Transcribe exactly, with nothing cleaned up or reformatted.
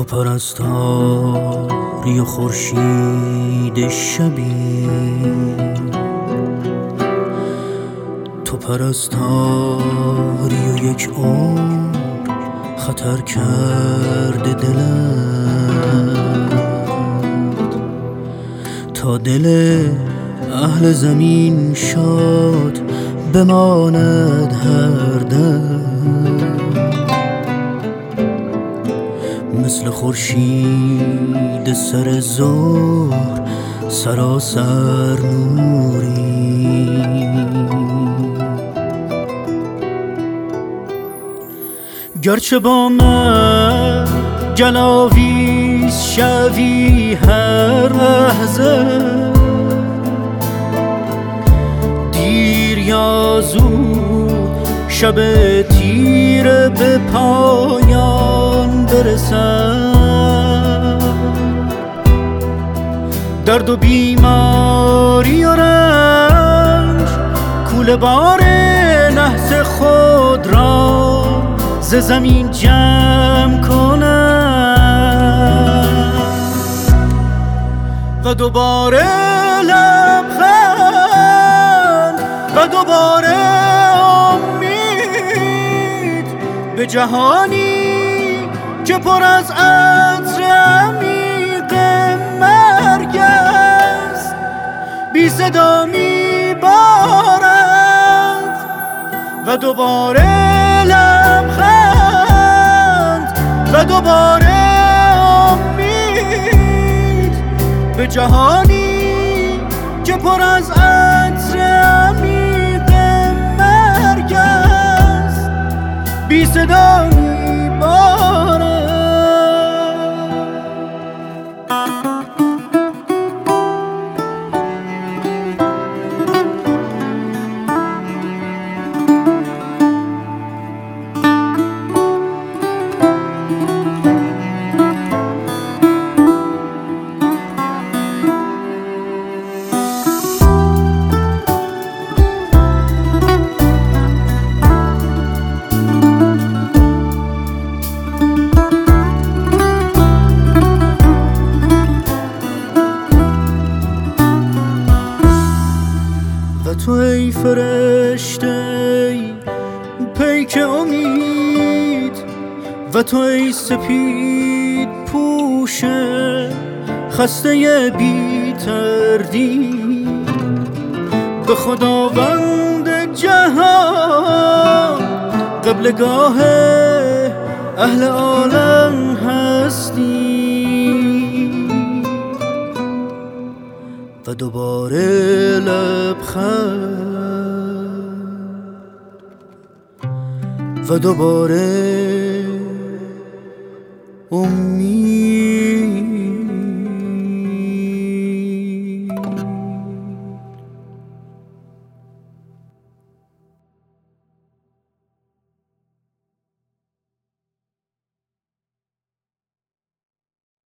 پرستاری و خورشید شبی، تو پرستاری و یک عمر خطر کرده دلت، تا دل اهل زمین شاد بماند هر دم، مثل خورشید سر ظهر سراسر نوری. گرچه با من گلاویز شوی هر لحظه، دیر یا زود شب تیره به پایان برسد، درد و بیماری و رنج کوله بار نحس خود را ز زمین جمع کنم و دوباره لبخند و دوباره امید به جهانی که پر از عطر عمیق مرگ است، بی صدا میبارد و دوباره لبخند و دوباره امید به جهانی که پر از عطر عمیق مرگ است، بی صدا میبارد. و تو ای فرشته پیک امید، و تو ای سپید پوش خسته بی تردید، به خداوند جهان قبلگاه اهل عالم هستی. و دوباره لبخند و دوباره امید.